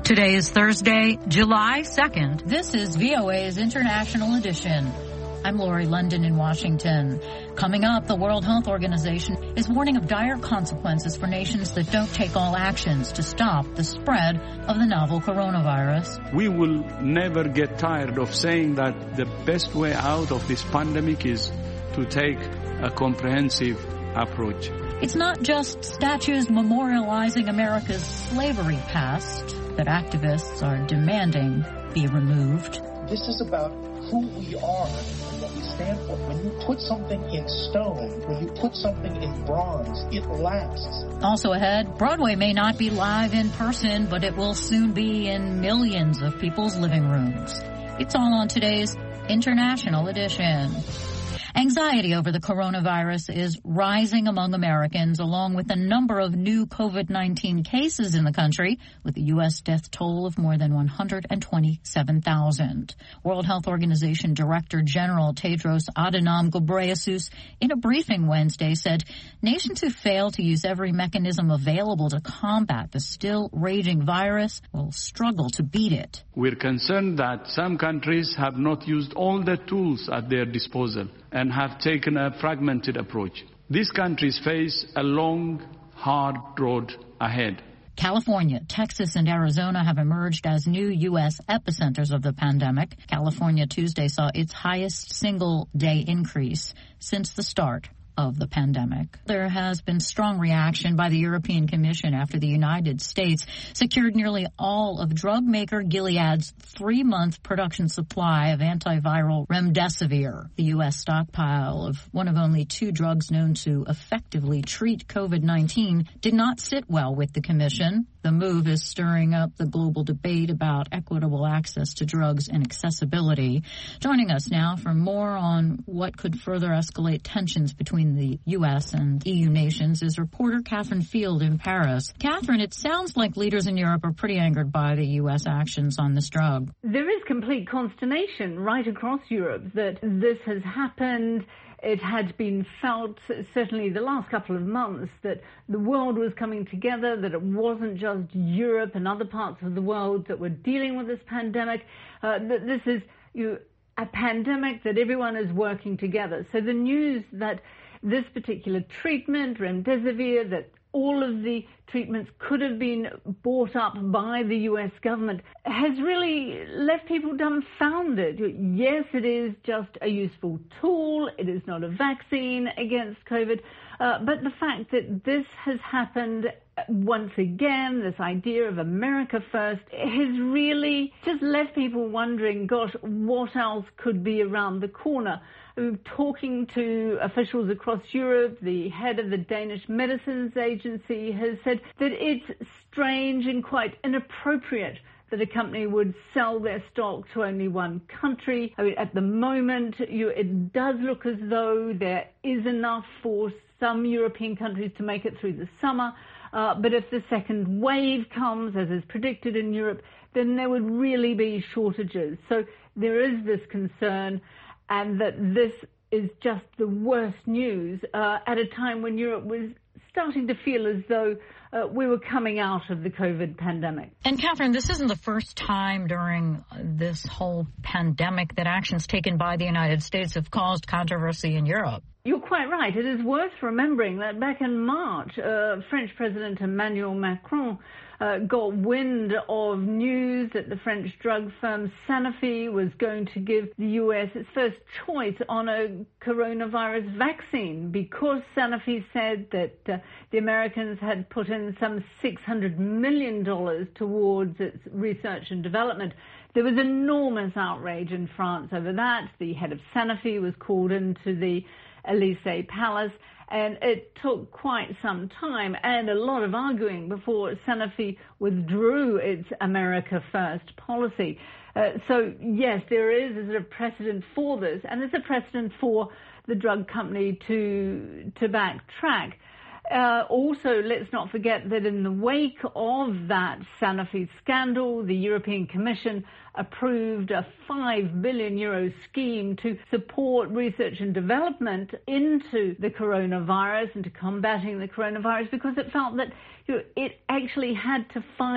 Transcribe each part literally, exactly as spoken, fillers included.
Today is Thursday, July second. This is V O A's International Edition. I'm Lori London in Washington. Coming up, the World Health Organization is warning of dire consequences for nations that don't take all actions to stop the spread of the novel coronavirus. We will never get tired of saying that the best way out of this pandemic is to take a comprehensive approach. It's not just statues memorializing America's slavery past that activists are demanding be removed. This is about who we are and what we stand for. When you put something in stone, when you put something in bronze, it lasts. Also ahead, Broadway may not be live in person, but it will soon be in millions of people's living rooms. It's all on today's International Edition. Anxiety over the coronavirus is rising among Americans, along with a number of new COVID nineteen cases in the country, with the U S death toll of more than one hundred twenty-seven thousand. World Health Organization Director General Tedros Adhanom Ghebreyesus, in a briefing Wednesday, said nations who fail to use every mechanism available to combat the still raging virus will struggle to beat it. We're concerned that some countries have not used all the tools at their disposal and have taken a fragmented approach. These countries face a long, hard road ahead. California, Texas, and Arizona have emerged as new U S epicenters of the pandemic. California Tuesday saw its highest single-day increase since the start of the pandemic. There has been strong reaction by the European Commission after the United States secured nearly all of drug maker Gilead's three-month production supply of antiviral remdesivir. The U S stockpile of one of only two drugs known to effectively treat COVID nineteen did not sit well with the Commission. The move is stirring up the global debate about equitable access to drugs and accessibility. Joining us now for more on what could further escalate tensions between the U S and E U nations is reporter Catherine Field in Paris. Catherine, it sounds like leaders in Europe are pretty angered by the U S actions on this drug. There is complete consternation right across Europe that this has happened. It had been felt, certainly the last couple of months, that the world was coming together, that it wasn't just Europe and other parts of the world that were dealing with this pandemic, uh, that this is you know, a pandemic that everyone is working together. So the news that this particular treatment, remdesivir, that all of the treatments could have been bought up by the U S government has really left people dumbfounded. Yes, it is just a useful tool. It is not a vaccine against COVID. Uh, but the fact that this has happened once again, this idea of America first, has really just left people wondering, gosh, what else could be around the corner? Talking to officials across Europe, the head of the Danish Medicines Agency has said that it's strange and quite inappropriate that a company would sell their stock to only one country. I mean, at the moment, you, it does look as though there is enough for some European countries to make it through the summer. Uh, but if the second wave comes, as is predicted in Europe, then there would really be shortages. So there is this concern, and that this is just the worst news uh, at a time when Europe was starting to feel as though uh, we were coming out of the COVID pandemic. And Catherine, this isn't the first time during this whole pandemic that actions taken by the United States have caused controversy in Europe. You're quite right. It is worth remembering that back in March, uh, French President Emmanuel Macron uh, got wind of news that the French drug firm Sanofi was going to give the U S its first choice on a coronavirus vaccine, because Sanofi said that uh, the Americans had put in some six hundred million dollars towards its research and development. There was enormous outrage in France over that. The head of Sanofi was called into the Elysee Palace, and it took quite some time and a lot of arguing before Sanofi withdrew its America First policy. Uh, so, yes, there is, is a precedent for this, and there's a precedent for the drug company to, to backtrack. Uh, also, let's not forget that in the wake of that Sanofi scandal, the European Commission approved a five billion euro scheme to support research and development into the coronavirus and to combating the coronavirus, because it felt that you know, it actually had to find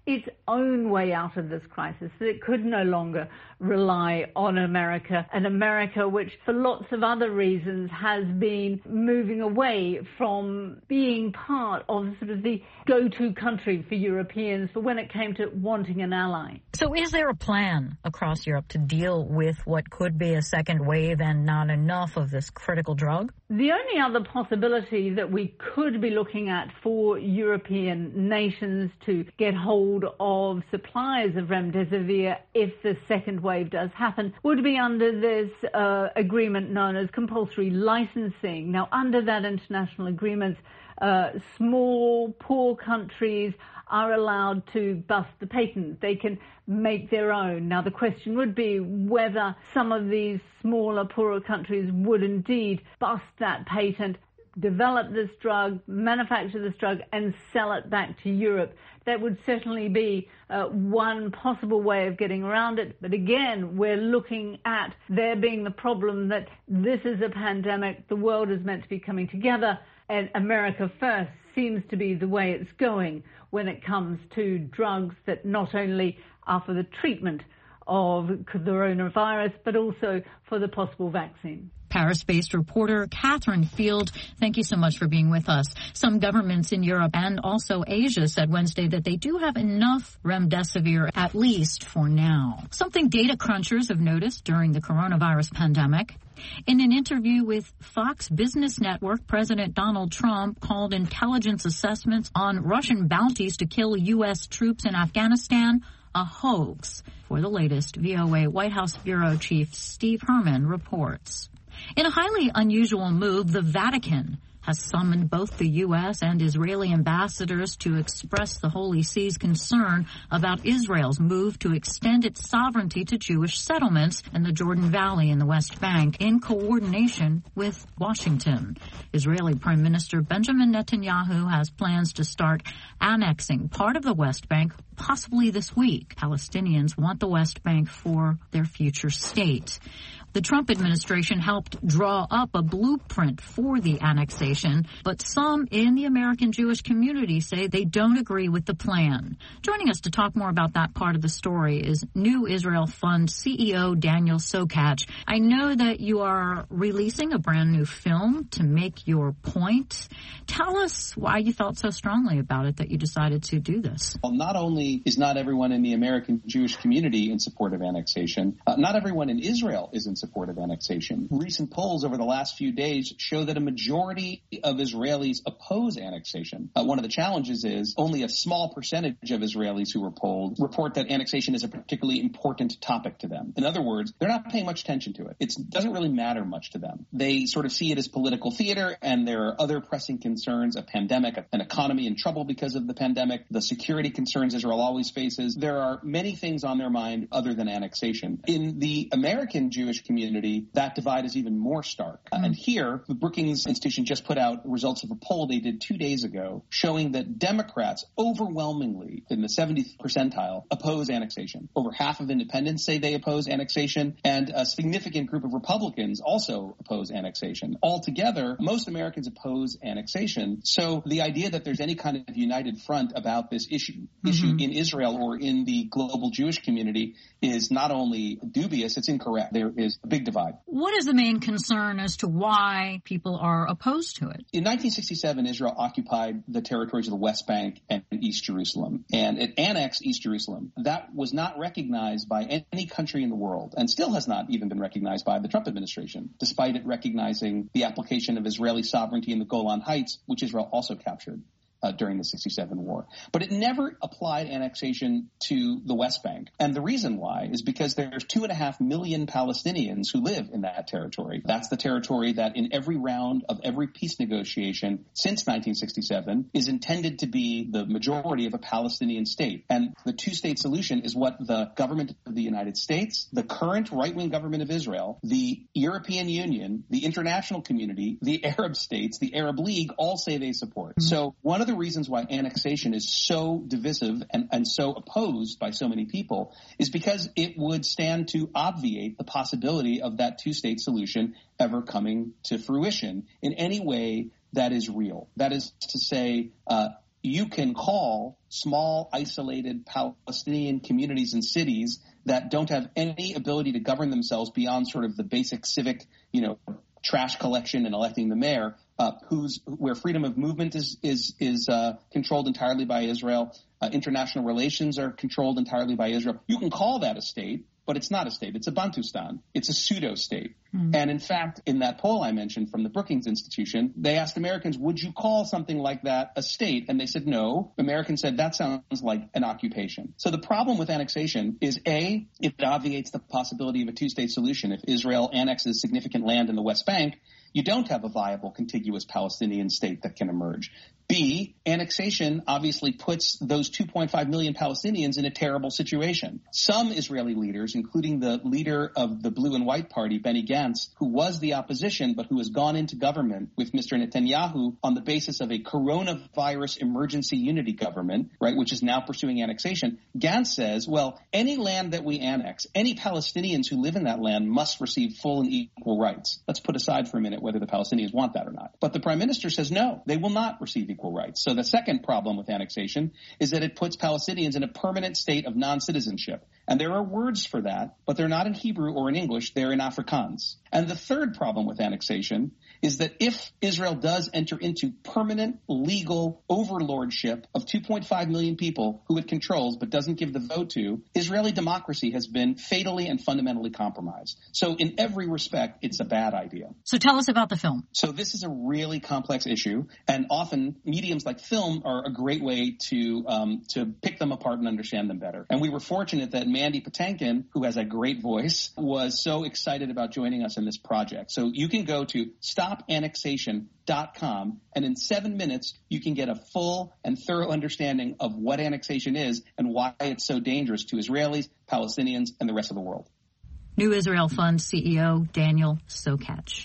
its own way out of this crisis, that it could no longer rely on America, an America which, for lots of other reasons, has been moving away from being part of sort of the go-to country for Europeans for when it came to wanting an ally. So is there a plan across Europe to deal with what could be a second wave and not enough of this critical drug? The only other possibility that we could be looking at for European nations to get hold of supplies of remdesivir if the second wave does happen would be under this uh, agreement known as compulsory licensing. Now, under that international agreement, uh, small, poor countries are allowed to bust the patent. They can make their own. Now, the question would be whether some of these smaller, poorer countries would indeed bust that patent, develop this drug, manufacture this drug, and sell it back to Europe. That would certainly be uh, one possible way of getting around it. But again, we're looking at there being the problem that this is a pandemic, the world is meant to be coming together, and America first seems to be the way it's going when it comes to drugs that not only are for the treatment of coronavirus, but also for the possible vaccine. Paris-based reporter Catherine Field, thank you so much for being with us. Some governments in Europe and also Asia said Wednesday that they do have enough remdesivir, at least for now. Something data crunchers have noticed during the coronavirus pandemic. In an interview with Fox Business Network, President Donald Trump called intelligence assessments on Russian bounties to kill U S troops in Afghanistan a hoax. For the latest, V O A White House Bureau Chief Steve Herman reports. In a highly unusual move, the Vatican has summoned both the U S and Israeli ambassadors to express the Holy See's concern about Israel's move to extend its sovereignty to Jewish settlements in the Jordan Valley in the West Bank in coordination with Washington. Israeli Prime Minister Benjamin Netanyahu has plans to start annexing part of the West Bank possibly this week. Palestinians want the West Bank for their future state. The Trump administration helped draw up a blueprint for the annexation, but some in the American Jewish community say they don't agree with the plan. Joining us to talk more about that part of the story is New Israel Fund C E O Daniel Sokach. I know that you are releasing a brand new film to make your point. Tell us why you felt so strongly about it that you decided to do this. Well, not only is not everyone in the American Jewish community in support of annexation, uh, not everyone in Israel is in support of annexation. Recent polls over the last few days show that a majority of Israelis oppose annexation. Uh, one of the challenges is only a small percentage of Israelis who were polled report that annexation is a particularly important topic to them. In other words, they're not paying much attention to it. It doesn't really matter much to them. They sort of see it as political theater, and there are other pressing concerns, a pandemic, an economy in trouble because of the pandemic, the security concerns Israel always faces. There are many things on their mind other than annexation. In the American Jewish community, that divide is even more stark. Mm. Uh, and here, the Brookings Institution just put out results of a poll they did two days ago showing that Democrats overwhelmingly, in the seventieth percentile, oppose annexation. Over half of independents say they oppose annexation, and a significant group of Republicans also oppose annexation. Altogether, most Americans oppose annexation. So the idea that there's any kind of united front about this issue, mm-hmm. issue in Israel or in the global Jewish community is not only dubious, it's incorrect. There is a big divide. What is the main concern as to why people are opposed to it? In nineteen sixty-seven, Israel occupied the territories of the West Bank and East Jerusalem, and it annexed East Jerusalem. That was not recognized by any country in the world, and still has not even been recognized by the Trump administration, despite it recognizing the application of Israeli sovereignty in the Golan Heights, which Israel also captured Uh, during the sixty-seven war. But it never applied annexation to the West Bank. And the reason why is because there's two and a half million Palestinians who live in that territory. That's the territory that in every round of every peace negotiation since nineteen sixty-seven is intended to be the majority of a Palestinian state. And the two-state solution is what the government of the United States, the current right-wing government of Israel, the European Union, the international community, the Arab states, the Arab League all say they support. Mm-hmm. So one of the reasons why annexation is so divisive and, and so opposed by so many people is because it would stand to obviate the possibility of that two-state solution ever coming to fruition in any way that is real. That is to say, uh, you can call small, isolated Palestinian communities and cities that don't have any ability to govern themselves beyond sort of the basic civic, you know, trash collection and electing the mayor, uh, who's where freedom of movement is is is uh, controlled entirely by Israel. Uh, international relations are controlled entirely by Israel. You can call that a state, but it's not a state. It's a Bantustan. It's a pseudo-state. Mm-hmm. And in fact, in that poll I mentioned from the Brookings Institution, they asked Americans, would you call something like that a state? And they said no. Americans said that sounds like an occupation. So the problem with annexation is, A, it obviates the possibility of a two-state solution. If Israel annexes significant land in the West Bank, you don't have a viable contiguous Palestinian state that can emerge. B, annexation obviously puts those two point five million Palestinians in a terrible situation. Some Israeli leaders, including the leader of the Blue and White Party, Benny Gantz, who was the opposition but who has gone into government with Mister Netanyahu on the basis of a coronavirus emergency unity government, right, which is now pursuing annexation. Gantz says, well, any land that we annex, any Palestinians who live in that land must receive full and equal rights. Let's put aside for a minute whether the Palestinians want that or not. But the prime minister says no, they will not receive equal rights. So the second problem with annexation is that it puts Palestinians in a permanent state of non-citizenship. And there are words for that, but they're not in Hebrew or in English, they're in Afrikaans. And the third problem with annexation is that if Israel does enter into permanent legal overlordship of two point five million people who it controls but doesn't give the vote to, Israeli democracy has been fatally and fundamentally compromised. So in every respect, it's a bad idea. So tell us about the film. So this is a really complex issue, and often mediums like film are a great way to um, to pick them apart and understand them better. And we were fortunate that Mandy Patinkin, who has a great voice, was so excited about joining us in this project. So you can go to stop annexation dot com, and in seven minutes, you can get a full and thorough understanding of what annexation is and why it's so dangerous to Israelis, Palestinians, and the rest of the world. New Israel Fund C E O Daniel Sokach.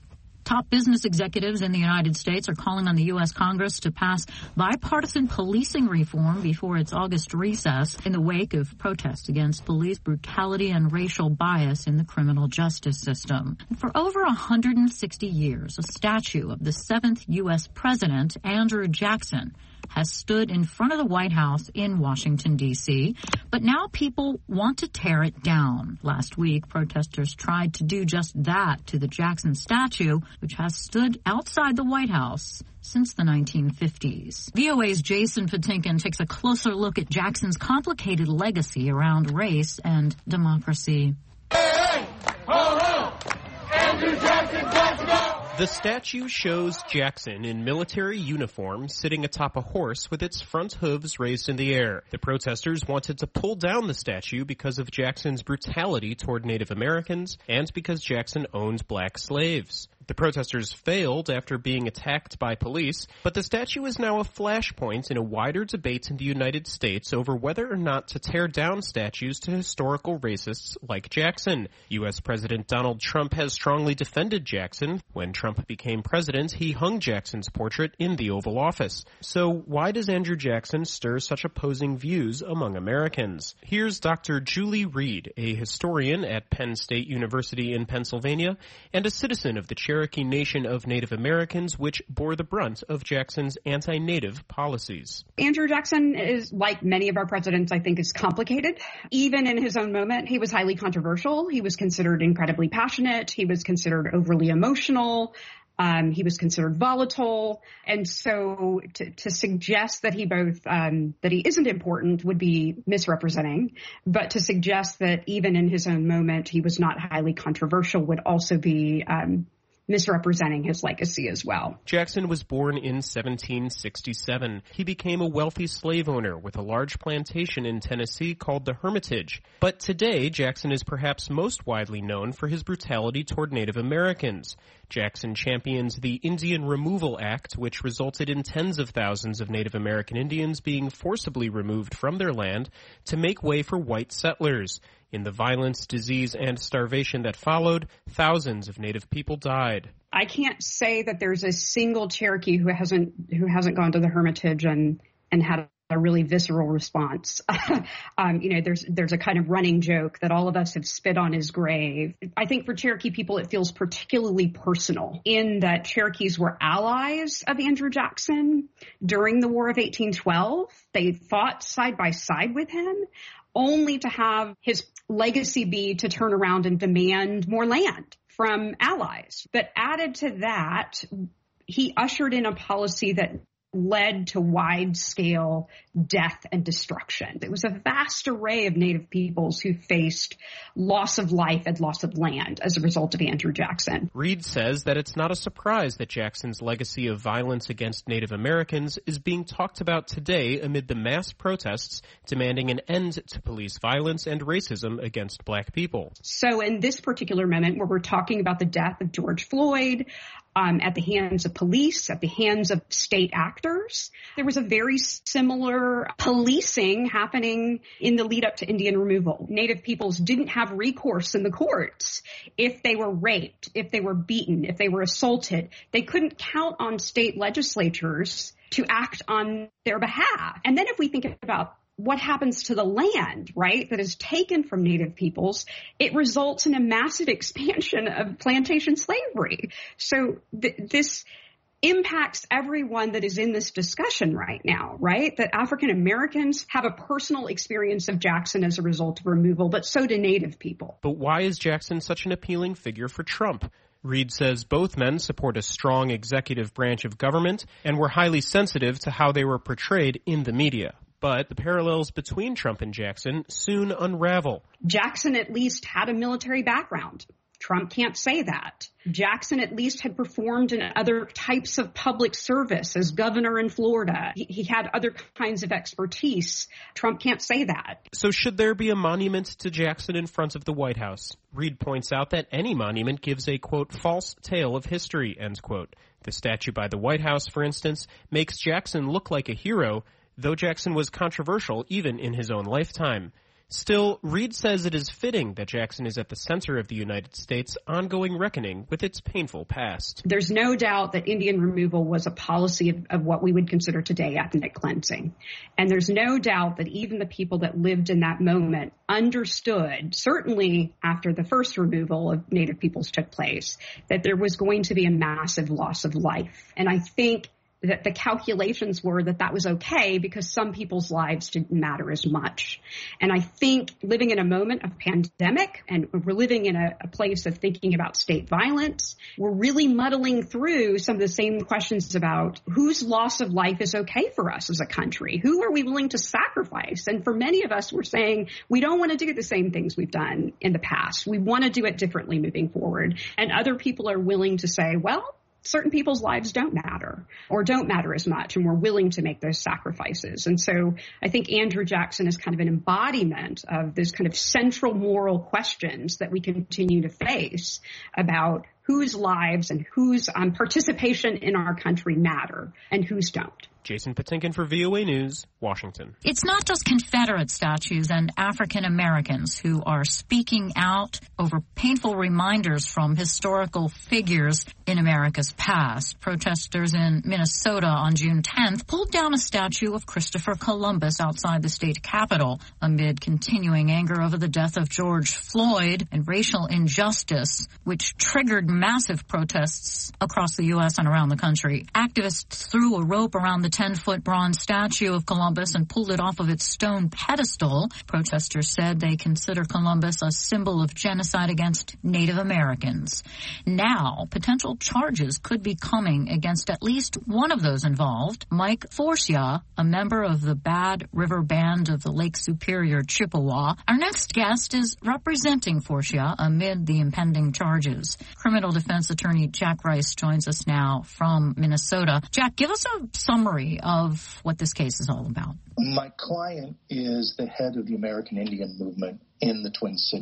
Top business executives in the United States are calling on the U S Congress to pass bipartisan policing reform before its August recess in the wake of protests against police brutality and racial bias in the criminal justice system. For over one hundred sixty years, a statue of the seventh U S president, Andrew Jackson, has stood in front of the White House in Washington, D C, but now people want to tear it down. Last week, protesters tried to do just that to the Jackson statue, which has stood outside the White House since the nineteen fifties. V O A's Jason Patinkin takes a closer look at Jackson's complicated legacy around race and democracy. Hey, hey! Ho, ho! Andrew Jackson, let's go! The statue shows Jackson in military uniform sitting atop a horse with its front hooves raised in the air. The protesters wanted to pull down the statue because of Jackson's brutality toward Native Americans and because Jackson owned black slaves. The protesters failed after being attacked by police, but the statue is now a flashpoint in a wider debate in the United States over whether or not to tear down statues to historical racists like Jackson. U S President Donald Trump has strongly defended Jackson. When Trump became president, he hung Jackson's portrait in the Oval Office. So why does Andrew Jackson stir such opposing views among Americans? Here's Doctor Julie Reed, a historian at Penn State University in Pennsylvania and a citizen of the Cherokee Nation of Native Americans, which bore the brunt of Jackson's anti-Native policies. Andrew Jackson is, like many of our presidents, I think, is complicated. Even in his own moment, he was highly controversial. He was considered incredibly passionate. He was considered overly emotional. Um, he was considered volatile. And so to, to suggest that he both, um, that he isn't important would be misrepresenting. But to suggest that even in his own moment, he was not highly controversial would also be, um, misrepresenting his legacy as well. Jackson was born in seventeen sixty-seven. He became a wealthy slave owner with a large plantation in Tennessee called the Hermitage. But today, Jackson is perhaps most widely known for his brutality toward Native Americans. Jackson champions the Indian Removal Act, which resulted in tens of thousands of Native American Indians being forcibly removed from their land to make way for white settlers. In the violence, disease, and starvation that followed, thousands of Native people died. I can't say that there's a single Cherokee who hasn't who hasn't gone to the Hermitage and, and had a really visceral response. um, you know, there's there's a kind of running joke that all of us have spit on his grave. I think for Cherokee people, it feels particularly personal in that Cherokees were allies of Andrew Jackson during the War of eighteen twelve. They fought side by side with him, only to have his legacy be to turn around and demand more land from allies. But added to that, he ushered in a policy that led to wide-scale death and destruction. It was a vast array of Native peoples who faced loss of life and loss of land as a result of Andrew Jackson. Reed says that it's not a surprise that Jackson's legacy of violence against Native Americans is being talked about today amid the mass protests demanding an end to police violence and racism against Black people. So in this particular moment where we're talking about the death of George Floyd, Um, at the hands of police, at the hands of state actors. There was a very similar policing happening in the lead up to Indian removal. Native peoples didn't have recourse in the courts if they were raped, if they were beaten, if they were assaulted. They couldn't count on state legislatures to act on their behalf. And then if we think about what happens to the land, right, that is taken from Native peoples, it results in a massive expansion of plantation slavery. So th- this impacts everyone that is in this discussion right now, right? That African Americans have a personal experience of Jackson as a result of removal, but so do Native people. But why is Jackson such an appealing figure for Trump? Reed says both men support a strong executive branch of government and were highly sensitive to how they were portrayed in the media. But the parallels between Trump and Jackson soon unravel. Jackson at least had a military background. Trump can't say that. Jackson at least had performed in other types of public service as governor in Florida. He, he had other kinds of expertise. Trump can't say that. So should there be a monument to Jackson in front of the White House? Reed points out that any monument gives a, quote, false tale of history, end quote. The statue by the White House, for instance, makes Jackson look like a hero, though Jackson was controversial even in his own lifetime. Still, Reed says it is fitting that Jackson is at the center of the United States' ongoing reckoning with its painful past. There's no doubt that Indian removal was a policy of, of what we would consider today ethnic cleansing. And there's no doubt that even the people that lived in that moment understood, certainly after the first removal of Native peoples took place, that there was going to be a massive loss of life. And I think that the calculations were that that was okay because some people's lives didn't matter as much. And I think living in a moment of pandemic, and we're living in a, a place of thinking about state violence, we're really muddling through some of the same questions about whose loss of life is okay for us as a country. Who are we willing to sacrifice? And for many of us, we're saying we don't want to do the same things we've done in the past. We want to do it differently moving forward. And other people are willing to say, well, certain people's lives don't matter or don't matter as much, and we're willing to make those sacrifices. And so I think Andrew Jackson is kind of an embodiment of those kind of central moral questions that we continue to face about whose lives and whose um, participation in our country matter and whose don't. Jason Patinkin for V O A News, Washington. It's not just Confederate statues and African Americans who are speaking out over painful reminders from historical figures in America's past. Protesters in Minnesota on June tenth pulled down a statue of Christopher Columbus outside the state capitol amid continuing anger over the death of George Floyd and racial injustice, which triggered massive protests across the U S and around the country. Activists threw a rope around the ten-foot bronze statue of Columbus and pulled it off of its stone pedestal. Protesters said they consider Columbus a symbol of genocide against Native Americans. Now, potential charges could be coming against at least one of those involved. Mike Forcia, a member of the Bad River Band of the Lake Superior Chippewa. Our next guest is representing Forcia amid the impending charges. Criminal defense attorney Jack Rice joins us now from Minnesota. Jack, give us a summary of what this case is all about. My client is the head of the American Indian movement in the Twin Cities.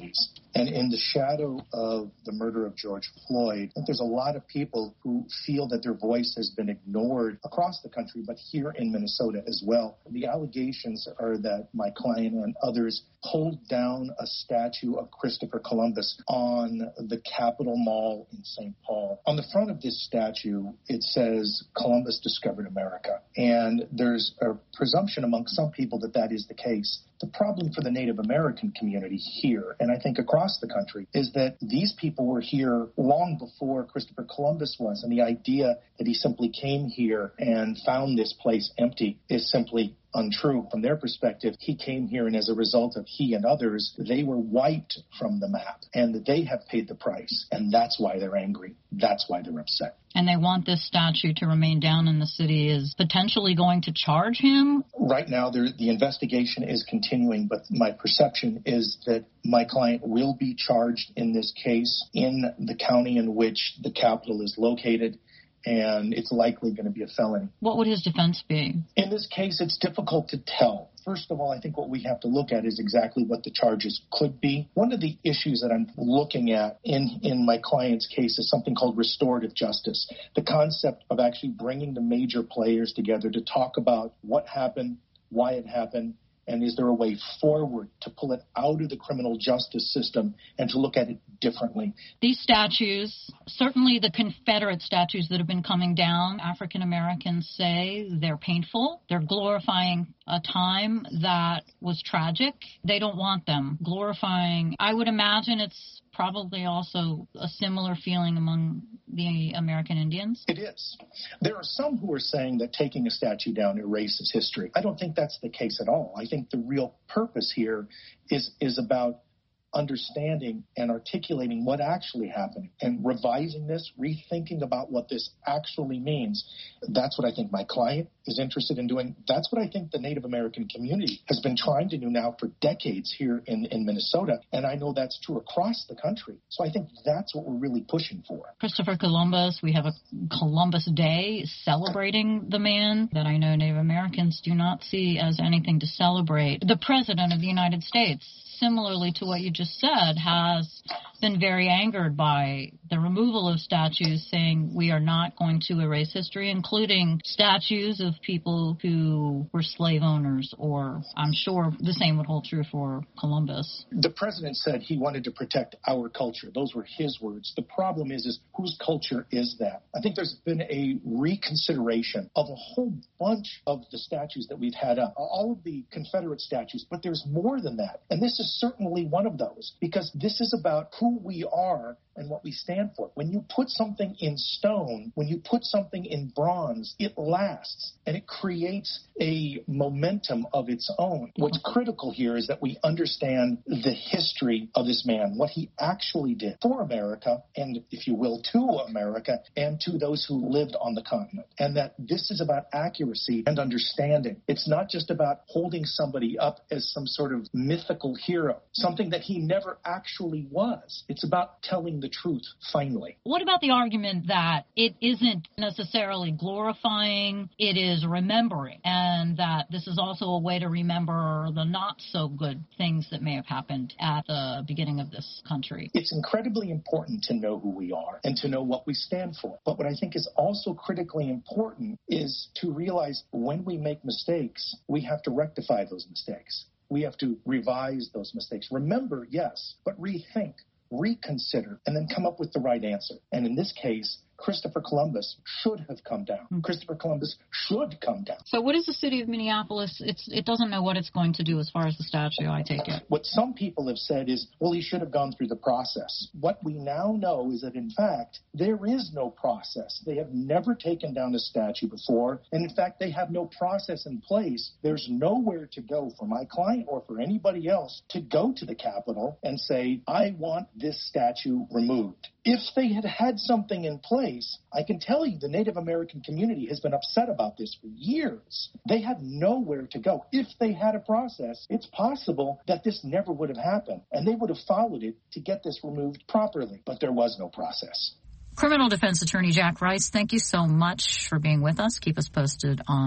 And in the shadow of the murder of George Floyd, I think there's a lot of people who feel that their voice has been ignored across the country, but here in Minnesota as well. The allegations are that my client and others pulled down a statue of Christopher Columbus on the Capitol Mall in Saint Paul. On the front of this statue, it says Columbus discovered America. And there's a presumption among some people that that is the case. The problem for the Native American community here, and I think across the country, is that these people were here long before Christopher Columbus was, and the idea that he simply came here and found this place empty is simply untrue. From their perspective, he came here, and as a result of he and others, they were wiped from the map, and they have paid the price, and that's why they're angry. That's why they're upset. And they want this statue to remain down in the city. Is potentially going to charge him? Right now, there, the investigation is continuing, but my perception is that my client will be charged in this case in the county in which the Capitol is located, and it's likely going to be a felony. What would his defense be? In this case, it's difficult to tell. First of all, I think what we have to look at is exactly what the charges could be. One of the issues that I'm looking at in, in my client's case is something called restorative justice, the concept of actually bringing the major players together to talk about what happened, why it happened, and is there a way forward to pull it out of the criminal justice system and to look at it differently? These statues, certainly the Confederate statues that have been coming down, African Americans say they're painful. They're glorifying a time that was tragic. They don't want them glorifying. I would imagine it's probably also a similar feeling among the American Indians. It is. There are some who are saying that taking a statue down erases history. I don't think that's the case at all. I think the real purpose here is is about understanding and articulating what actually happened and revising this, rethinking about what this actually means. That's what I think my client is interested in doing. That's what I think the Native American community has been trying to do now for decades here in, in Minnesota. And I know that's true across the country. So I think that's what we're really pushing for. Christopher Columbus, we have a Columbus Day celebrating the man that I know Native Americans do not see as anything to celebrate. The President of the United States, similarly to what you just said, has been very angered by the removal of statues, saying we are not going to erase history, including statues of people who were slave owners, or I'm sure the same would hold true for Columbus. The president said he wanted to protect our culture. Those were his words. The problem is, is whose culture is that? I think there's been a reconsideration of a whole bunch of the statues that we've had up, all of the Confederate statues, but there's more than that. And this is certainly one of those, because this is about who we are and what we stand for. When you put something in stone, when you put something in bronze, it lasts and it creates a momentum of its own. What's critical here is that we understand the history of this man, what he actually did for America, and if you will, to America, and to those who lived on the continent. And that this is about accuracy and understanding. It's not just about holding somebody up as some sort of mythical hero, something that he never actually was. It's about telling the truth, finally. What about the argument that it isn't necessarily glorifying, it is remembering, and that this is also a way to remember the not-so-good things that may have happened at the beginning of this country? It's incredibly important to know who we are and to know what we stand for. But what I think is also critically important is to realize when we make mistakes, we have to rectify those mistakes. We have to revise those mistakes. Remember, yes, but rethink, reconsider, and then come up with the right answer. And in this case, Christopher Columbus should have come down. Mm-hmm. Christopher Columbus should come down. So what is the city of Minneapolis? It's, it doesn't know what it's going to do as far as the statue, I take it. What some people have said is, well, he should have gone through the process. What we now know is that, in fact, there is no process. They have never taken down a statue before. And, in fact, they have no process in place. There's nowhere to go for my client or for anybody else to go to the Capitol and say, I want this statue removed. If they had had something in place, I can tell you the Native American community has been upset about this for years. They had nowhere to go. If they had a process, it's possible that this never would have happened, and they would have followed it to get this removed properly. But there was no process. Criminal defense attorney Jack Rice, thank you so much for being with us. Keep us posted on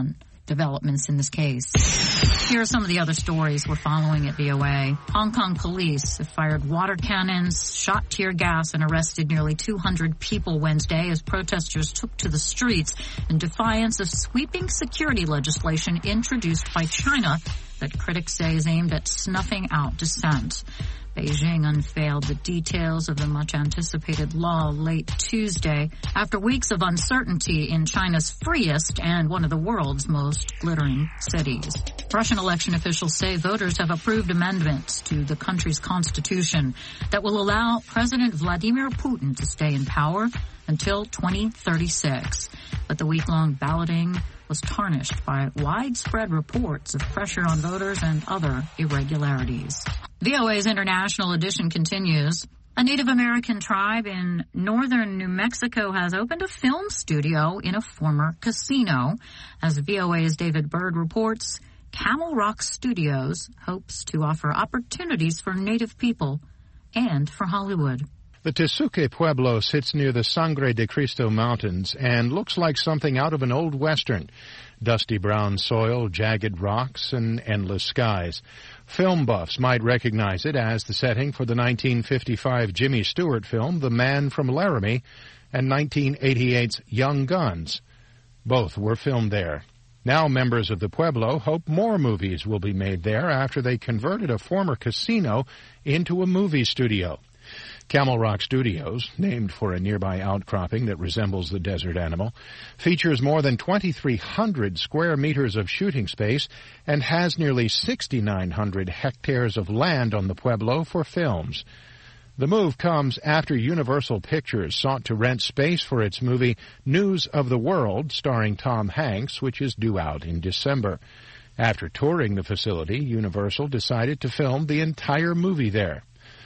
developments in this case. Here are some of the other stories we're following at V O A. Hong Kong police have fired water cannons, shot tear gas, and arrested nearly two hundred people Wednesday as protesters took to the streets in defiance of sweeping security legislation introduced by China that critics say is aimed at snuffing out dissent. Beijing unveiled the details of the much-anticipated law late Tuesday after weeks of uncertainty in China's freest and one of the world's most glittering cities. Russian election officials say voters have approved amendments to the country's constitution that will allow President Vladimir Putin to stay in power until twenty thirty-six. But the week-long balloting was tarnished by widespread reports of pressure on voters and other irregularities. V O A's International Edition continues. A Native American tribe in northern New Mexico has opened a film studio in a former casino. As V O A's David Bird reports, Camel Rock Studios hopes to offer opportunities for Native people and for Hollywood. The Tesuque Pueblo sits near the Sangre de Cristo Mountains and looks like something out of an old western. Dusty brown soil, jagged rocks, and endless skies. Film buffs might recognize it as the setting for the nineteen fifty-five Jimmy Stewart film The Man from Laramie and nineteen eighty-eight's Young Guns. Both were filmed there. Now members of the Pueblo hope more movies will be made there after they converted a former casino into a movie studio. Camel Rock Studios, named for a nearby outcropping that resembles the desert animal, features more than twenty-three hundred square meters of shooting space and has nearly sixty-nine hundred hectares of land on the Pueblo for films. The move comes after Universal Pictures sought to rent space for its movie News of the World, starring Tom Hanks, which is due out in December. After touring the facility, Universal decided to film the entire movie there.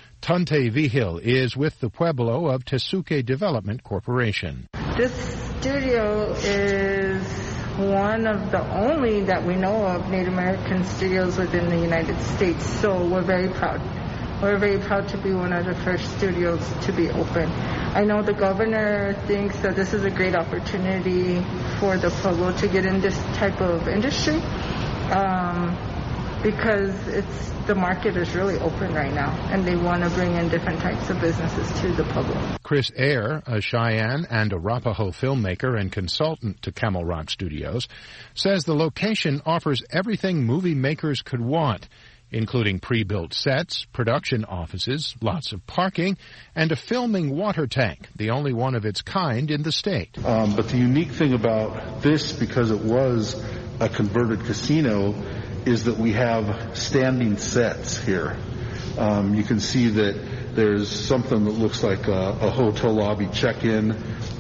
Tunte Vigil is with the Pueblo of Tesuque Development Corporation. This studio is one of the only that we know of Native American studios within the United States, so we're very proud. We're very proud to be one of the first studios to be open. I know the governor thinks that this is a great opportunity for the Pueblo to get in this type of industry um, because it's the market is really open right now, and they want to bring in different types of businesses to the Pueblo. Chris Ayer, a Cheyenne and Arapaho filmmaker and consultant to Camel Rock Studios, says the location offers everything movie makers could want, including pre-built sets, production offices, lots of parking, and a filming water tank, the only one of its kind in the state. Um, but the unique thing about this, because it was a converted casino, is that we have standing sets here. Um, you can see that there's something that looks like a, a hotel lobby check-in.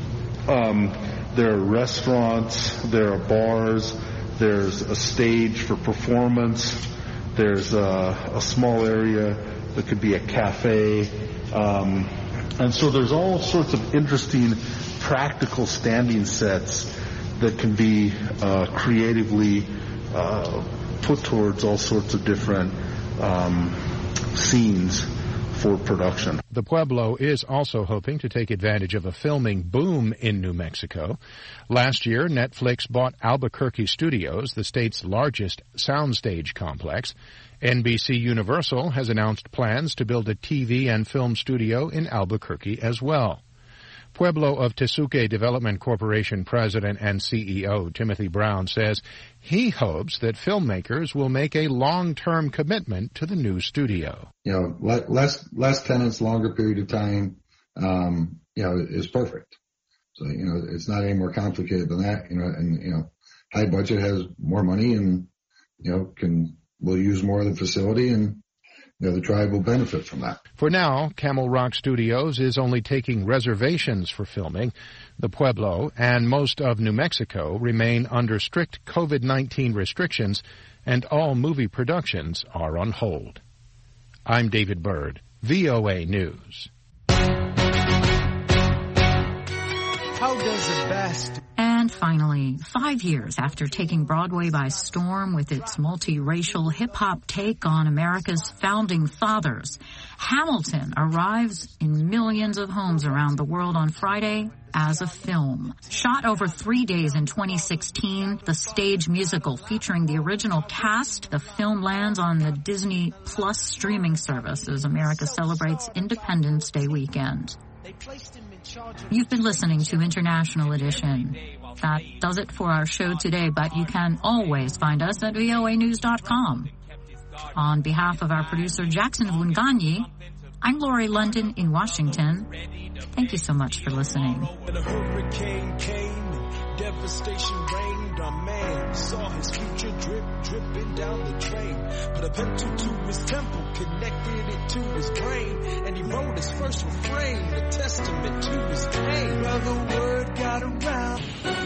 Um, there are restaurants, there are bars, there's a stage for performance, there's a, a small area that could be a cafe. Um, and so there's all sorts of interesting practical standing sets that can be uh, creatively uh, put towards all sorts of different um, scenes for production. The Pueblo is also hoping to take advantage of a filming boom in New Mexico. Last year, Netflix bought Albuquerque Studios, the state's largest soundstage complex. N B C Universal has announced plans to build a T V and film studio in Albuquerque as well. Pueblo of Tesuque Development Corporation President and C E O Timothy Brown says he hopes that filmmakers will make a long-term commitment to the new studio. You know, less less tenants, longer period of time, um, you know, is perfect. So, you know, it's not any more complicated than that. You know, and you know, high budget has more money, and you know, can will use more of the facility, and you know, the tribe will benefit from that. For now, Camel Rock Studios is only taking reservations for filming. The Pueblo and most of New Mexico remain under strict COVID nineteen restrictions, and all movie productions are on hold. I'm David Bird, V O A News. How does the best... And And finally, five years after taking Broadway by storm with its multiracial hip-hop take on America's founding fathers, Hamilton arrives in millions of homes around the world on Friday as a film. Shot over three days in twenty sixteen, the stage musical featuring the original cast, the film lands on the Disney Plus streaming service as America celebrates Independence Day weekend. You've been listening to International Edition. That does it for our show today, but you can always find us at V O A news dot com. On behalf of our producer Jackson Wunganyi, I'm Lori London in Washington. Thank you so much for listening. When a hurricane came and devastation reigned, our man saw his future drip, dripping down the drain. Put a pencil to his temple, connected it to his brain, and he wrote his first refrain, a testament to his pain. Well, the word got around.